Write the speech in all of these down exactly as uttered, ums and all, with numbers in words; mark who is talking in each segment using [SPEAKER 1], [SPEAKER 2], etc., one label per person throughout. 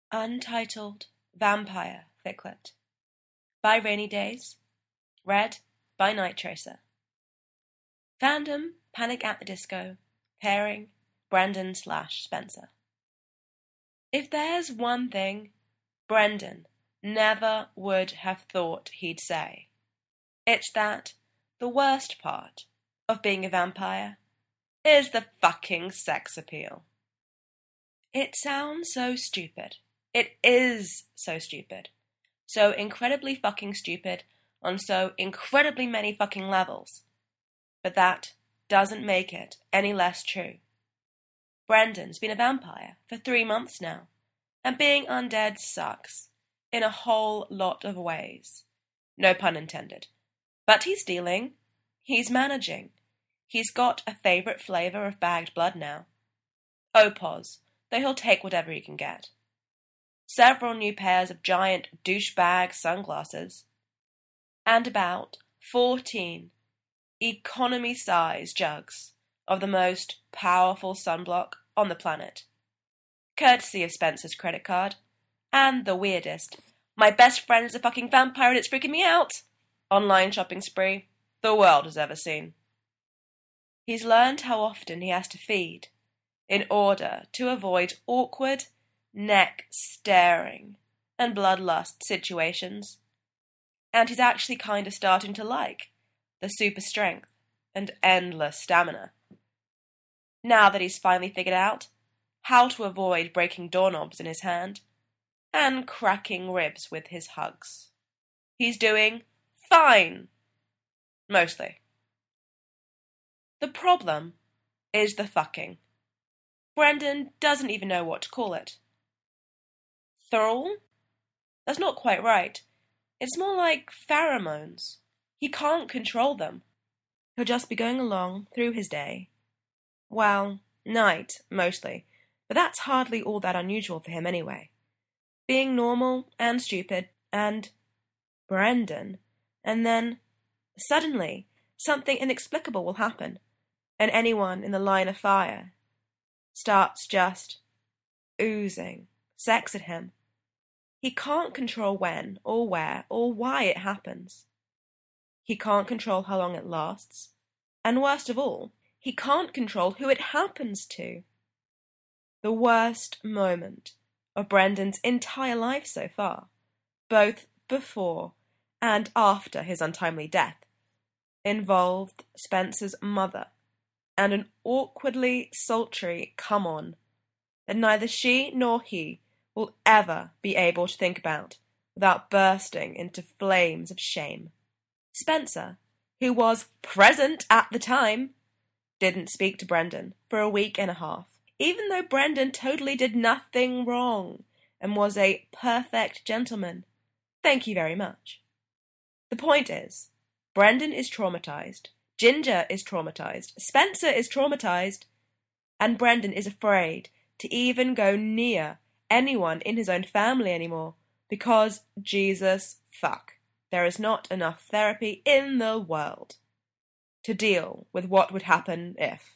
[SPEAKER 1] Untitled Vampire Ficclet by Rainy Days. Read by Night Tracer. Fandom Panic at the Disco. Pairing Brendan slash Spencer. If there's one thing Brendan never would have thought he'd say, it's that the worst part of being a vampire is the fucking sex appeal. It sounds so stupid. It is so stupid. So incredibly fucking stupid on so incredibly many fucking levels. But that doesn't make it any less true. Brendan's been a vampire for three months now, and being undead sucks in a whole lot of ways. No pun intended. But he's dealing. He's managing. He's got a favourite flavour of bagged blood now. Opos, though he'll take whatever he can get. Several new pairs of giant douchebag sunglasses. And about fourteen economy-size jugs of the most powerful sunblock on the planet. Courtesy of Spencer's credit card. And the weirdest, my best friend is a fucking vampire and it's freaking me out, online shopping spree the world has ever seen. He's learned how often he has to feed in order to avoid awkward, neck-staring and bloodlust situations. And he's actually kind of starting to like the super strength and endless stamina. Now that he's finally figured out how to avoid breaking doorknobs in his hand and cracking ribs with his hugs. He's doing fine. Mostly. The problem is the fucking. Brendan doesn't even know what to call it. Thrall? That's not quite right. It's more like pheromones. He can't control them. He'll just be going along through his day. Well, night, mostly. But that's hardly all that unusual for him anyway. Being normal and stupid and Brendan. And then, suddenly, something inexplicable will happen. And anyone in the line of fire starts just oozing sex at him. He can't control when, or where, or why it happens. He can't control how long it lasts. And worst of all, he can't control who it happens to. The worst moment of Brendan's entire life so far, both before and after his untimely death, involved Spencer's mother and an awkwardly sultry come-on that neither she nor he will ever be able to think about without bursting into flames of shame. Spencer, who was present at the time, didn't speak to Brendan for a week and a half, even though Brendan totally did nothing wrong and was a perfect gentleman. Thank you very much. The point is, Brendan is traumatized, Ginger is traumatized, Spencer is traumatized, and Brendan is afraid to even go near anyone in his own family anymore because, Jesus fuck, there is not enough therapy in the world to deal with what would happen if.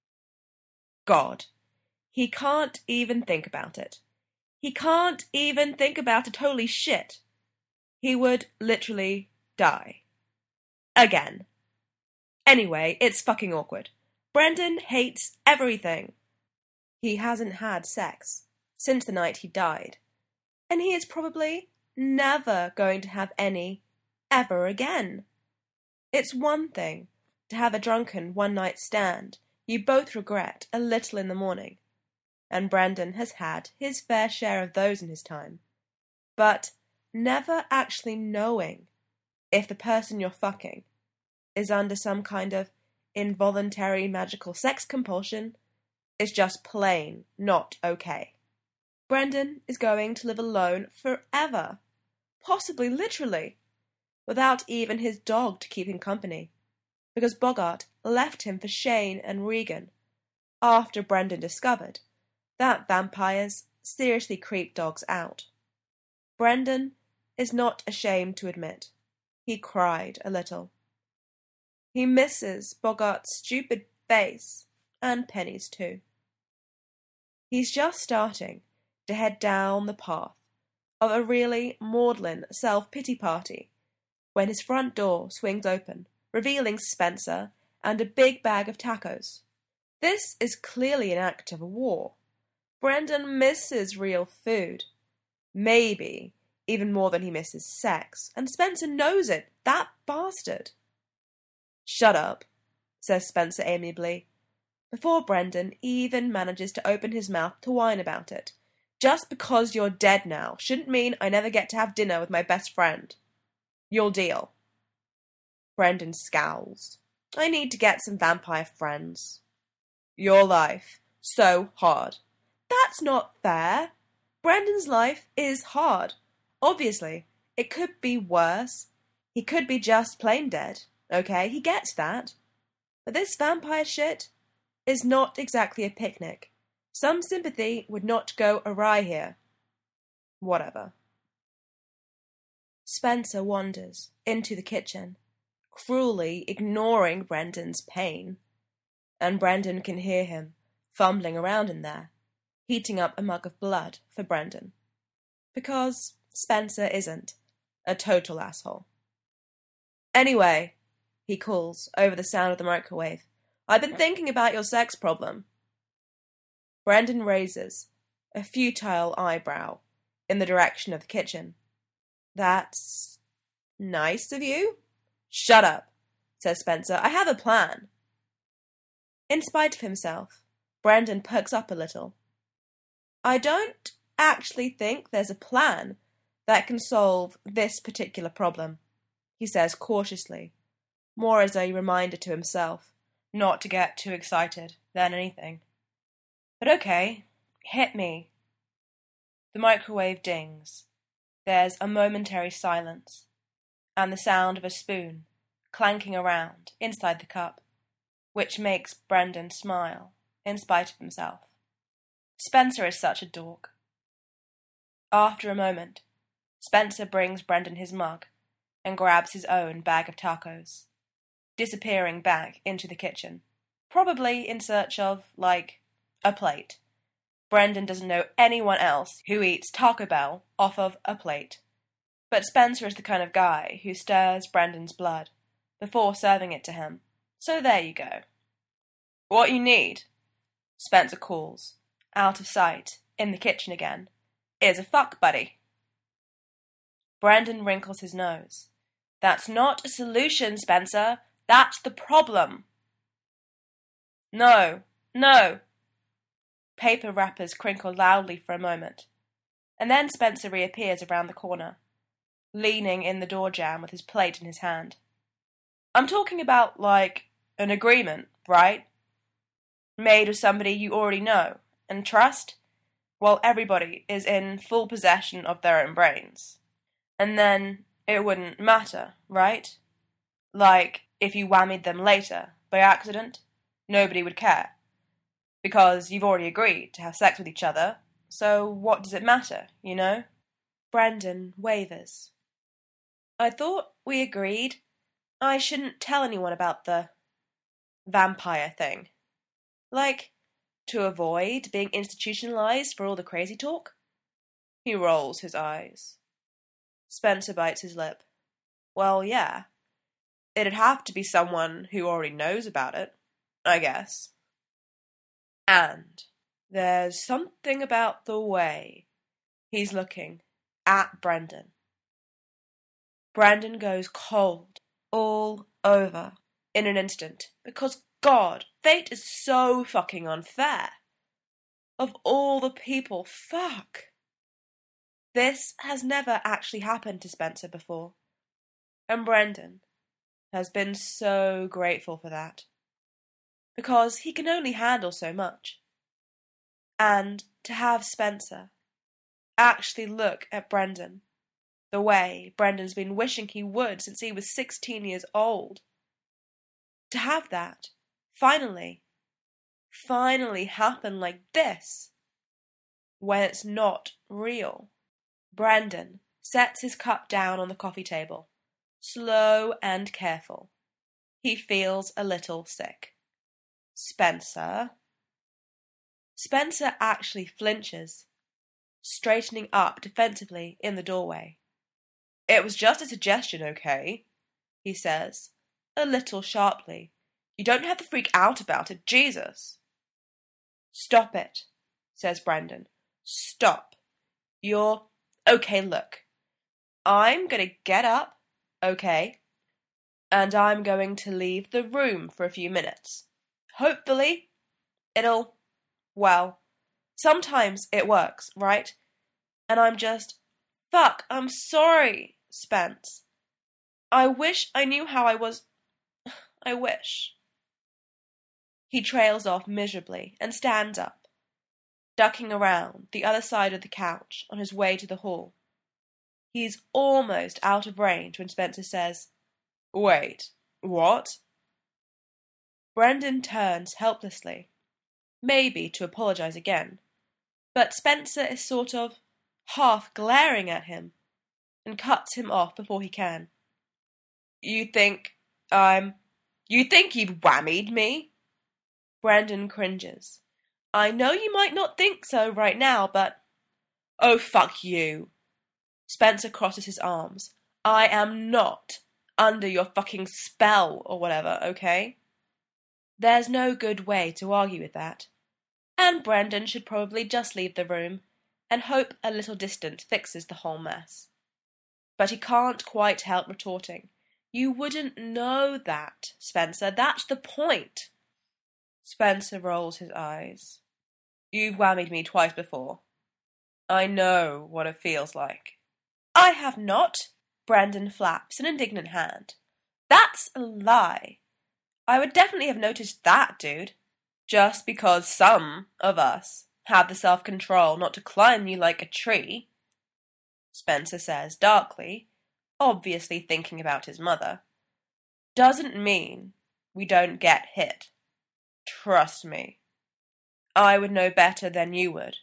[SPEAKER 1] God. He can't even think about it. He can't even think about it, holy shit. He would literally die. Again. Anyway, it's fucking awkward. Brendan hates everything. He hasn't had sex since the night he died, and he is probably never going to have any ever again. It's one thing to have a drunken one-night stand you both regret a little in the morning, and Brendan has had his fair share of those in his time, but never actually knowing if the person you're fucking is under some kind of involuntary magical sex compulsion is just plain not okay. Brendan is going to live alone forever, possibly literally, without even his dog to keep him company, because Bogart left him for Shane and Regan after Brendan discovered that vampires seriously creep dogs out. Brendan is not ashamed to admit he cried a little. He misses Bogart's stupid face, and Penny's too. He's just starting to head down the path of a really maudlin self-pity party when his front door swings open, revealing Spencer and a big bag of tacos. This is clearly an act of war. Brendan misses real food. Maybe even more than he misses sex, and Spencer knows it, that bastard. Shut up, says Spencer amiably, before Brendan even manages to open his mouth to whine about it. Just because you're dead now shouldn't mean I never get to have dinner with my best friend. You'll deal. Brendan scowls. I need to get some vampire friends. Your life. So hard. That's not fair. Brendan's life is hard. Obviously, it could be worse. He could be just plain dead. Okay, he gets that. But this vampire shit is not exactly a picnic. Some sympathy would not go awry here. Whatever. Spencer wanders into the kitchen, cruelly ignoring Brendan's pain, and Brendan can hear him fumbling around in there, heating up a mug of blood for Brendan. Because Spencer isn't a total asshole. Anyway, he calls over the sound of the microwave, I've been thinking about your sex problem. Brendan raises a futile eyebrow in the direction of the kitchen. That's nice of you? Shut up, says Spencer. I have a plan. In spite of himself, Brendan perks up a little. I don't actually think there's a plan that can solve this particular problem, he says cautiously, more as a reminder to himself not to get too excited than anything. But okay, hit me. The microwave dings. There's a momentary silence, and the sound of a spoon clanking around inside the cup, which makes Brendan smile in spite of himself. Spencer is such a dork. After a moment, Spencer brings Brendan his mug and grabs his own bag of tacos, disappearing back into the kitchen, probably in search of, like, a plate. Brendan doesn't know anyone else who eats Taco Bell off of a plate, but Spencer is the kind of guy who stirs Brendan's blood before serving it to him. So there you go. What you need, Spencer calls, out of sight, in the kitchen again, is a fuck buddy. Brendan wrinkles his nose. That's not a solution, Spencer. That's the problem. No, no. Paper wrappers crinkle loudly for a moment, and then Spencer reappears around the corner, leaning in the door jamb with his plate in his hand. I'm talking about, like, an agreement, right? Made with somebody you already know and trust, while everybody is in full possession of their own brains. And then it wouldn't matter, right? Like, if you whammied them later, by accident, nobody would care. Because you've already agreed to have sex with each other, so what does it matter, you know? Brendan wavers. I thought we agreed I shouldn't tell anyone about the vampire thing. Like, to avoid being institutionalized for all the crazy talk? He rolls his eyes. Spencer bites his lip. Well, yeah. It'd have to be someone who already knows about it, I guess. And there's something about the way he's looking at Brendan. Brendan goes cold all over in an instant because, God, fate is so fucking unfair. Of all the people, fuck. This has never actually happened to Spencer before, and Brendan has been so grateful for that, because he can only handle so much. And to have Spencer actually look at Brendan the way Brendan's been wishing he would since he was sixteen years old, to have that finally, finally happen like this, when it's not real. Brendan sets his cup down on the coffee table, slow and careful. He feels a little sick. Spencer? Spencer actually flinches. straightening up defensively in the doorway. "It was just a suggestion, okay?" he says, a little sharply. "You don't have to freak out about it, Jesus." "Stop it," says Brandon. "Stop. You're... Okay, look. I'm gonna get up, okay? And I'm going to leave the room for a few minutes. Hopefully, it'll... well, sometimes it works, right? And I'm just... Fuck, I'm sorry, Spence. I wish I knew how I was... I wish." He trails off miserably and stands up, ducking around the other side of the couch on his way to the hall. He's almost out of range when Spencer says, "Wait, what?" Brandon turns helplessly, maybe to apologize again, but Spencer is sort of half glaring at him and cuts him off before he can. "You think I'm... You think you've whammied me?" Brandon cringes. "I know you might not think so right now, but..." "Oh, fuck you." Spencer crosses his arms. "I am not under your fucking spell or whatever, okay?" There's no good way to argue with that, and Brandon should probably just leave the room and hope a little distance fixes the whole mess. But he can't quite help retorting. "You wouldn't know that, Spencer. That's the point." Spencer rolls his eyes. "You've whammied me twice before. I know what it feels like." "I have not." Brandon flaps an indignant hand. "That's a lie. I would definitely have noticed that, dude. Just because some of us have the self-control not to climb you like a tree," Spencer says darkly, obviously thinking about his mother, "doesn't mean we don't get hit. Trust me. I would know better than you would.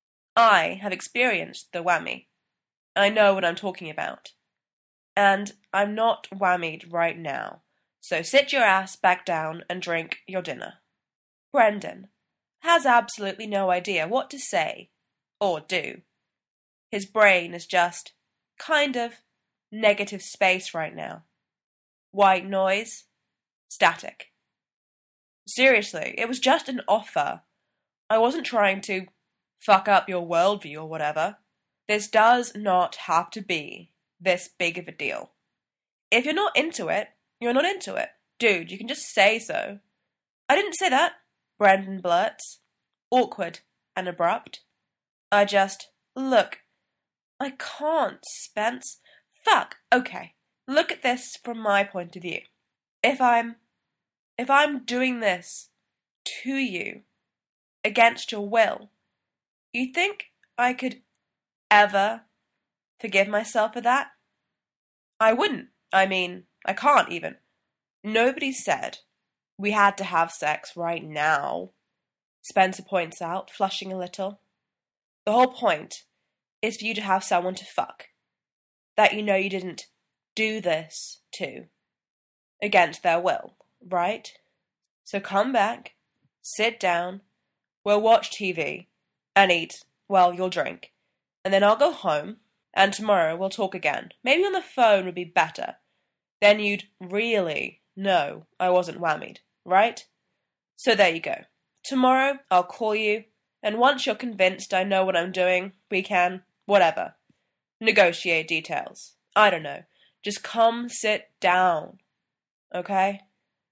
[SPEAKER 1] I have experienced the whammy. I know what I'm talking about. And I'm not whammied right now, so sit your ass back down and drink your dinner." Brandon has absolutely no idea what to say or do. His brain is just kind of negative space right now. White noise, static. Seriously, it was just an offer. I wasn't trying to fuck up your worldview or whatever. This does not have to be this big of a deal. If you're not into it, you're not into it. Dude, you can just say so. "I didn't say that," Brandon blurts, awkward and abrupt. "I just... Look, I can't, Spence. Fuck, okay. Look at this from my point of view. If I'm... If I'm doing this to you, against your will, you think I could ever forgive myself for that?" "I wouldn't. I mean, I can't even. Nobody said we had to have sex right now," Spencer points out, flushing a little. "The whole point is for you to have someone to fuck that you know you didn't do this to against their will, right? So come back, sit down, we'll watch T V and eat, well, you'll drink, and then I'll go home, and tomorrow we'll talk again. Maybe on the phone would be better. Then you'd really know I wasn't whammied, right? So there you go. Tomorrow I'll call you, and once you're convinced I know what I'm doing, we can, whatever, negotiate details. I don't know. Just come sit down, okay?"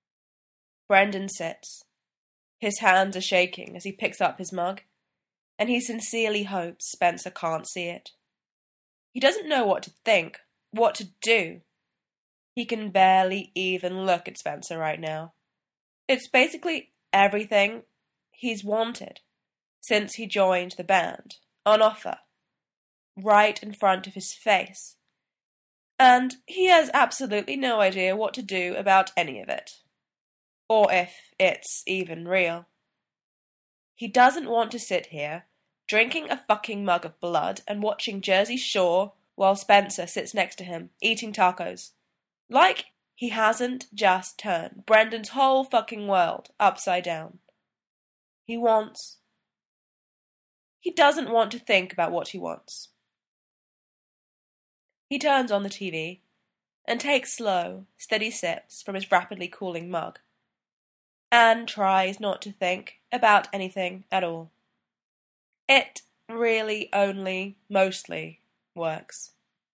[SPEAKER 1] Brandon sits. His hands are shaking as he picks up his mug, and he sincerely hopes Spencer can't see it. He doesn't know what to think, what to do. He can barely even look at Spencer right now. It's basically everything he's wanted since he joined the band, on offer, right in front of his face. And he has absolutely no idea what to do about any of it. Or if it's even real. He doesn't want to sit here, drinking a fucking mug of blood and watching Jersey Shore while Spencer sits next to him, eating tacos. Like he hasn't just turned Brandon's whole fucking world upside down. He wants He doesn't want to think about what he wants. He turns on the T V and takes slow, steady sips from his rapidly cooling mug, and tries not to think about anything at all. It really only mostly works.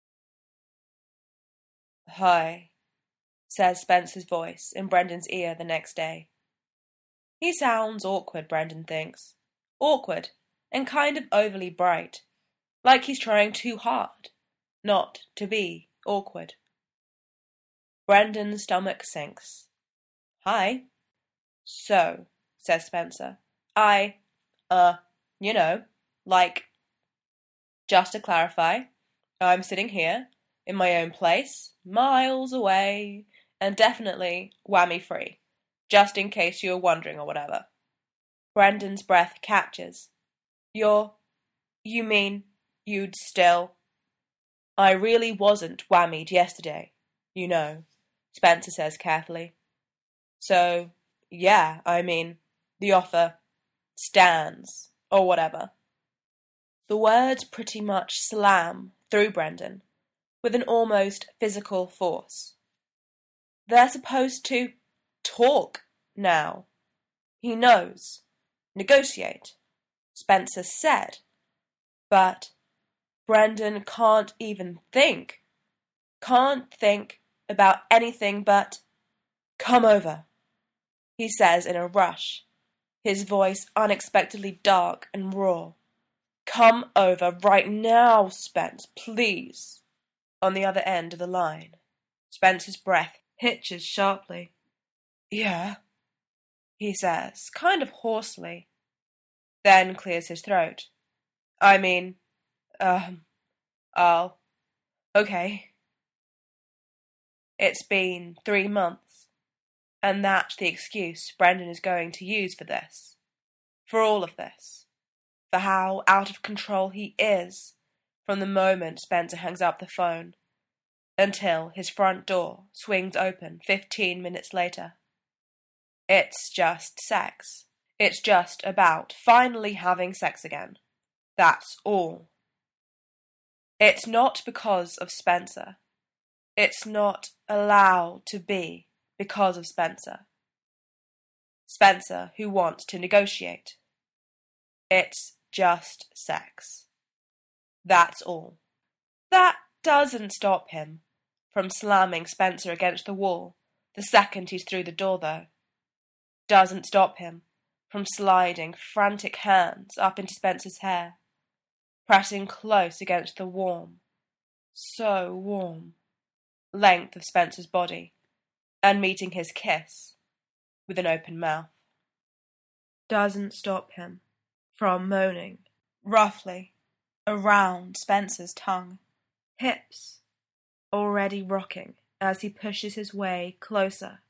[SPEAKER 1] "Hi," says Spencer's voice in Brendan's ear the next day. He sounds awkward, Brendan thinks. Awkward and kind of overly bright, like he's trying too hard not to be awkward. Brendan's stomach sinks. "Hi." "So," says Spencer, I, uh, you know, like, just to clarify, I'm sitting here, in my own place, miles away, and definitely whammy-free, just in case you were wondering or whatever." Brendan's breath catches. You're, you mean, you'd still? "I really wasn't whammied yesterday, you know," Spencer says carefully. "So, yeah, I mean, the offer stands, or whatever." The words pretty much slam through Brendan with an almost physical force. They're supposed to talk now. He knows. Negotiate, Spencer said. But Brendan can't even think. Can't think about anything but, "Come over," he says in a rush, his voice unexpectedly dark and raw. "Come over right now, Spence, please." On the other end of the line, Spencer's breath hitches sharply. "Yeah," he says, kind of hoarsely, then clears his throat. "I mean, um, I'll, okay." It's been three months, and that's the excuse Brendan is going to use for this. For all of this. For how out of control he is from the moment Spencer hangs up the phone until his front door swings open fifteen minutes later. It's just sex. It's just about finally having sex again. That's all. It's not because of Spencer. It's not allowed to be because of Spencer. Spencer who wants to negotiate. It's just sex. That's all. That doesn't stop him from slamming Spencer against the wall the second he's through the door, though. Doesn't stop him from sliding frantic hands up into Spencer's hair, pressing close against the warm, so warm, length of Spencer's body, and meeting his kiss with an open mouth. Doesn't stop him from moaning roughly around Spencer's tongue, hips already rocking as he pushes his way closer,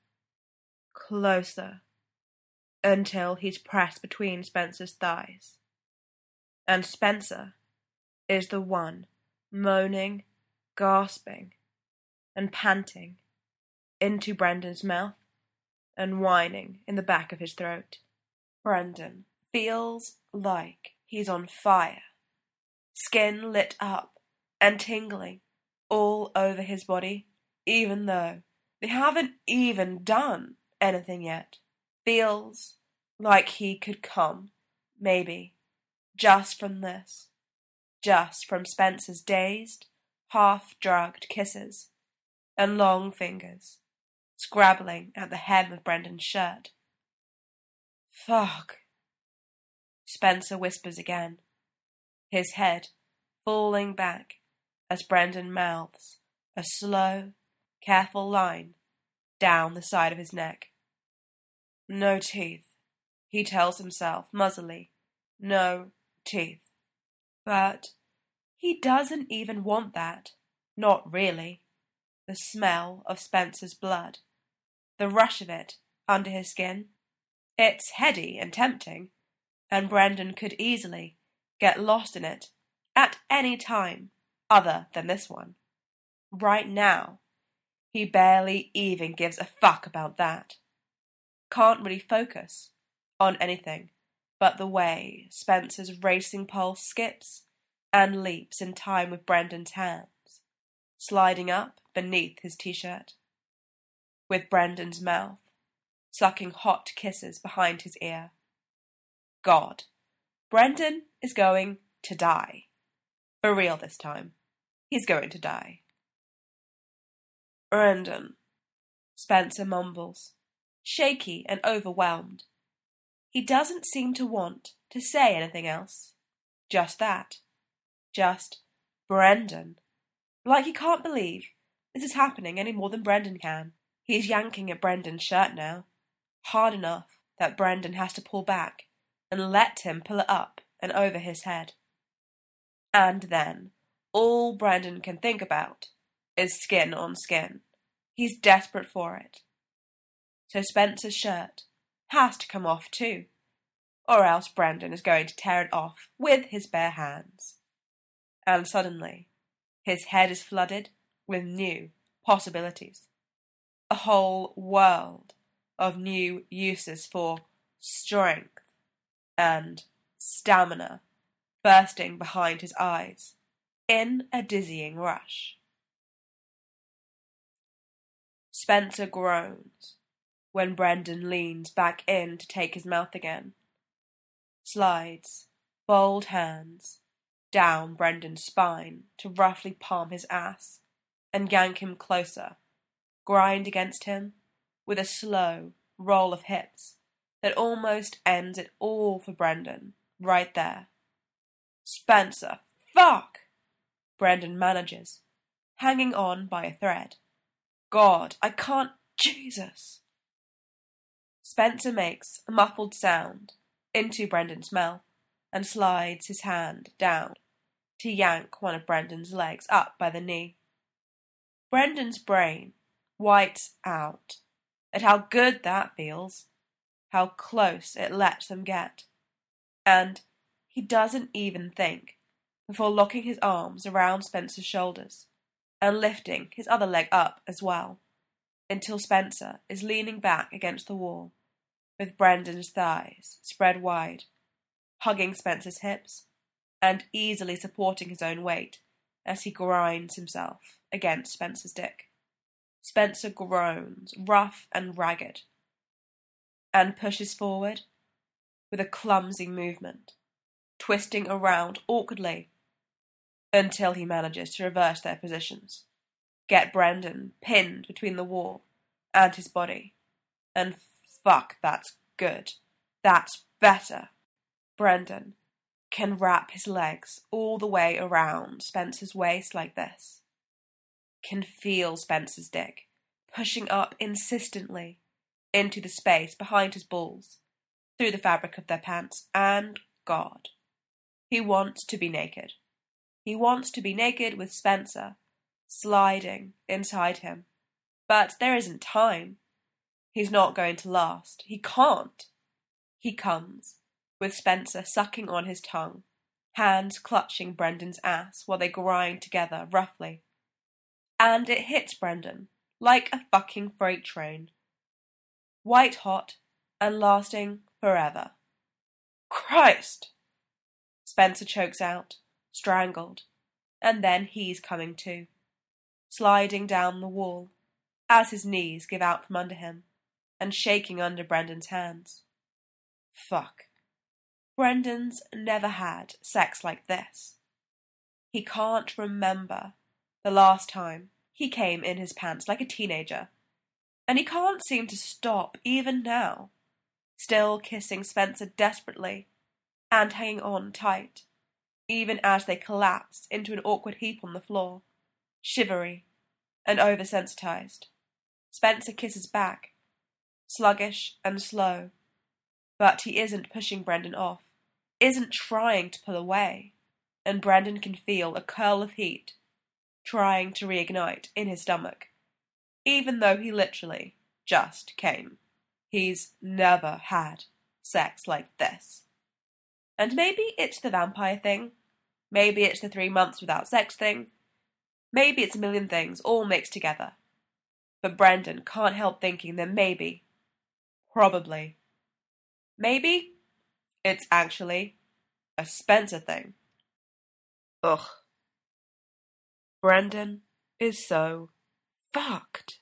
[SPEAKER 1] closer, until he's pressed between Spencer's thighs. And Spencer is the one moaning, gasping, and panting into Brendan's mouth and whining in the back of his throat. Brendan feels like he's on fire, skin lit up and tingling all over his body, even though they haven't even done anything yet. Feels like he could come, maybe, just from this, just from Spencer's dazed, half-drugged kisses and long fingers scrabbling at the hem of Brendan's shirt. "Fuck," Spencer whispers again, his head falling back as Brendan mouths a slow, careful line down the side of his neck. No teeth, he tells himself muzzily. No teeth. But he doesn't even want that. Not really. The smell of Spencer's blood, the rush of it under his skin, it's heady and tempting, and Brendan could easily get lost in it at any time other than this one. Right now, he barely even gives a fuck about that. Can't really focus on anything but the way Spencer's racing pulse skips and leaps in time with Brendan's hands, sliding up beneath his t-shirt, with Brendan's mouth sucking hot kisses behind his ear. God, Brendan is going to die. For real this time. He's going to die. Brendan, Spencer mumbles, shaky and overwhelmed. He doesn't seem to want to say anything else. Just that. Just Brendan. Like he can't believe this is happening any more than Brendan can. He's yanking at Brendan's shirt now, hard enough that Brendan has to pull back and let him pull it up and over his head. And then, all Brendan can think about is skin on skin. He's desperate for it. So Spencer's shirt has to come off too, or else Brendan is going to tear it off with his bare hands. And suddenly, his head is flooded with new possibilities. A whole world of new uses for strength and stamina bursting behind his eyes in a dizzying rush. Spencer groans when Brendan leans back in to take his mouth again, slides bold hands down Brendan's spine to roughly palm his ass and yank him closer, grind against him with a slow roll of hips that almost ends it all for Brendan right there. Spencer, fuck! Brendan manages, hanging on by a thread. God, I can't, Jesus! Spencer makes a muffled sound into Brendan's mouth and slides his hand down to yank one of Brendan's legs up by the knee. Brendan's brain whites out at how good that feels, how close it lets them get, and he doesn't even think before locking his arms around Spencer's shoulders and lifting his other leg up as well, until Spencer is leaning back against the wall with Brendan's thighs spread wide, hugging Spencer's hips and easily supporting his own weight as he grinds himself against Spencer's dick. Spencer groans, rough and ragged, and pushes forward with a clumsy movement, twisting around awkwardly until he manages to reverse their positions, get Brendan pinned between the wall and his body, and fuck, that's good. That's better. Brendan can wrap his legs all the way around Spencer's waist like this, can feel Spencer's dick pushing up insistently into the space behind his balls, through the fabric of their pants, and God, he wants to be naked. He wants to be naked with Spencer sliding inside him. But there isn't time. He's not going to last. He can't. He comes, with Spencer sucking on his tongue, hands clutching Brendan's ass while they grind together roughly. And it hits Brendan like a fucking freight train. White hot and lasting forever. Christ! Spencer chokes out, strangled, and then he's coming to, sliding down the wall as his knees give out from under him and shaking under Brendan's hands. Fuck. Brendan's never had sex like this. He can't remember the last time he came in his pants like a teenager, and he can't seem to stop even now, still kissing Spencer desperately and hanging on tight, even as they collapse into an awkward heap on the floor, shivery and oversensitized. Spencer kisses back, sluggish and slow, but he isn't pushing Brendan off, isn't trying to pull away, and Brendan can feel a curl of heat trying to reignite in his stomach, even though he literally just came. He's never had sex like this. And maybe it's the vampire thing, maybe it's the three months without sex thing, maybe it's a million things all mixed together. But Brendan can't help thinking that maybe, probably, maybe It's actually a Spencer thing. Ugh. Brendan is so fucked.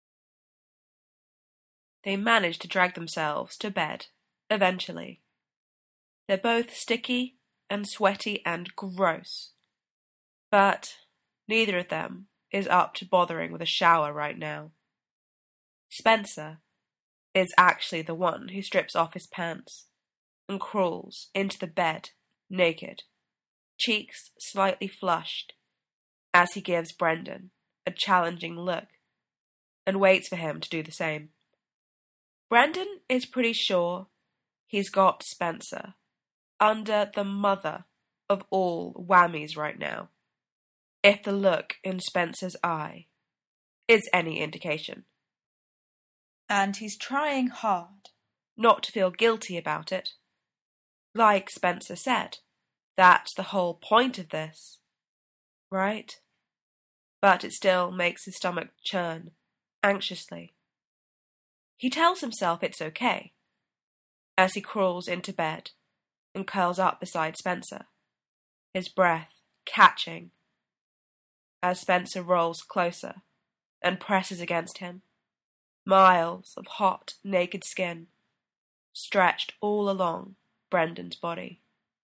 [SPEAKER 1] They manage to drag themselves to bed, eventually. They're both sticky and sweaty and gross. But neither of them is up to bothering with a shower right now. Spencer is actually the one who strips off his pants and crawls into the bed naked, cheeks slightly flushed, as he gives Brendan a challenging look and waits for him to do the same. Brendan is pretty sure he's got Spencer under the mother of all whammies right now, if the look in Spencer's eye is any indication. And he's trying hard not to feel guilty about it. Like Spencer said, that's the whole point of this, right? But it still makes his stomach churn anxiously. He tells himself it's okay as he crawls into bed and curls up beside Spencer, his breath catching as Spencer rolls closer and presses against him. Miles of hot, naked skin stretched all along Brendan's body.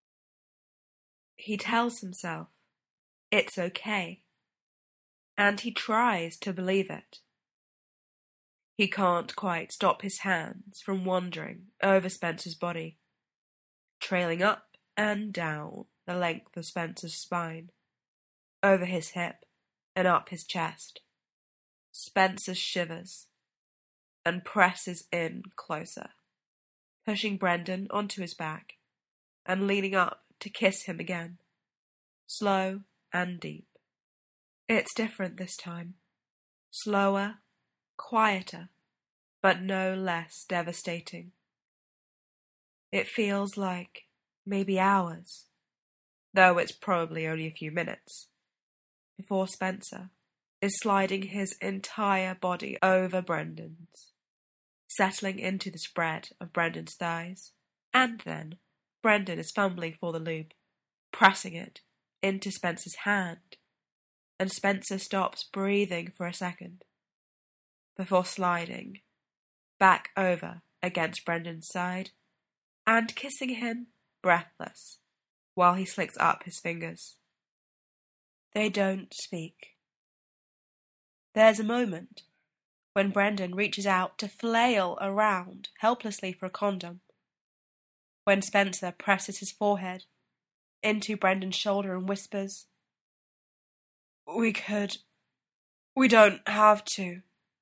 [SPEAKER 1] He tells himself it's okay, and he tries to believe it. He can't quite stop his hands from wandering over Spencer's body, trailing up and down the length of Spencer's spine, over his hip and up his chest. Spencer shivers and presses in closer, pushing Brendan onto his back and leaning up to kiss him again, slow and deep. It's different this time, slower, quieter, but no less devastating. It feels like maybe hours, though it's probably only a few minutes, before Spencer is sliding his entire body over Brendan's, settling into the spread of Brendan's thighs, and then Brendan is fumbling for the lube, pressing it into Spencer's hand, and Spencer stops breathing for a second, before sliding back over against Brendan's side and kissing him breathless while he slicks up his fingers. They don't speak. There's a moment when Brendan reaches out to flail around helplessly for a condom, when Spencer presses his forehead into Brendan's shoulder and whispers, "We could... we don't have to."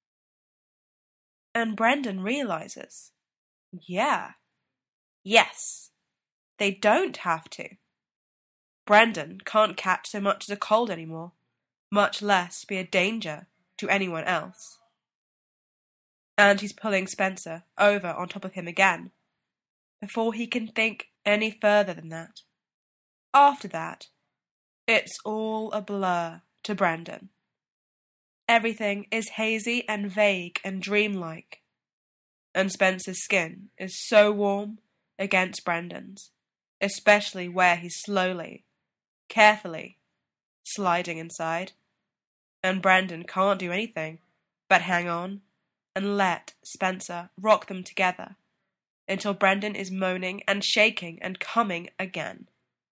[SPEAKER 1] And Brendan realizes, yeah, yes, they don't have to. Brendan can't catch so much as a cold anymore, much less be a danger to anyone else. And he's pulling Spencer over on top of him again, before he can think any further than that. After that, it's all a blur to Brendan. Everything is hazy and vague and dreamlike, and Spencer's skin is so warm against Brendan's, especially where he's slowly, carefully sliding inside, and Brendan can't do anything but hang on and let Spencer rock them together until Brendan is moaning and shaking and coming again.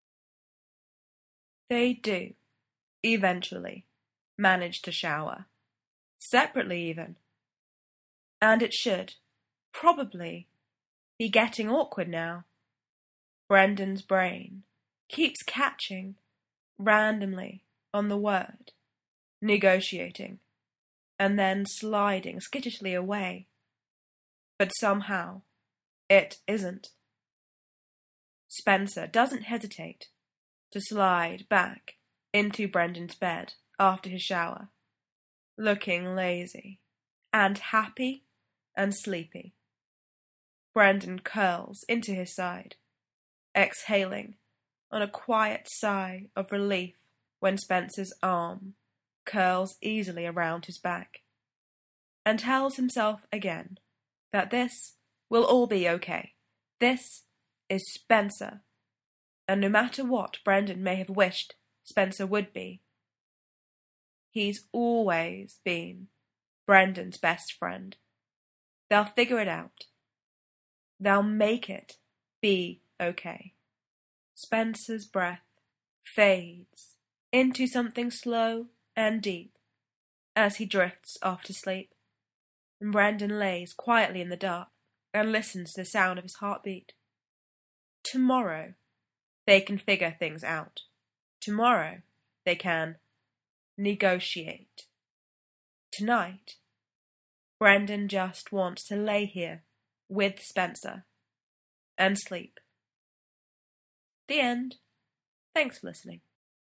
[SPEAKER 1] They do, eventually, manage to shower. Separately even. And it should, probably, be getting awkward now. Brendan's brain keeps catching, randomly, on the word, negotiating, and then sliding skittishly away. But somehow, it isn't. Spencer doesn't hesitate to slide back into Brendan's bed after his shower, looking lazy and happy and sleepy. Brendan curls into his side, exhaling on a quiet sigh of relief when Spencer's arm curls easily around his back, and tells himself again that this will all be okay. This is Spencer, and no matter what Brendan may have wished Spencer would be, he's always been Brendan's best friend. They'll figure it out. They'll make it be okay. Spencer's breath fades into something slow and deep as he drifts off to sleep, and Brendan lays quietly in the dark and listens to the sound of his heartbeat. Tomorrow they can figure things out. Tomorrow they can negotiate. Tonight, Brendan just wants to lay here with Spencer and sleep. The end. Thanks for listening.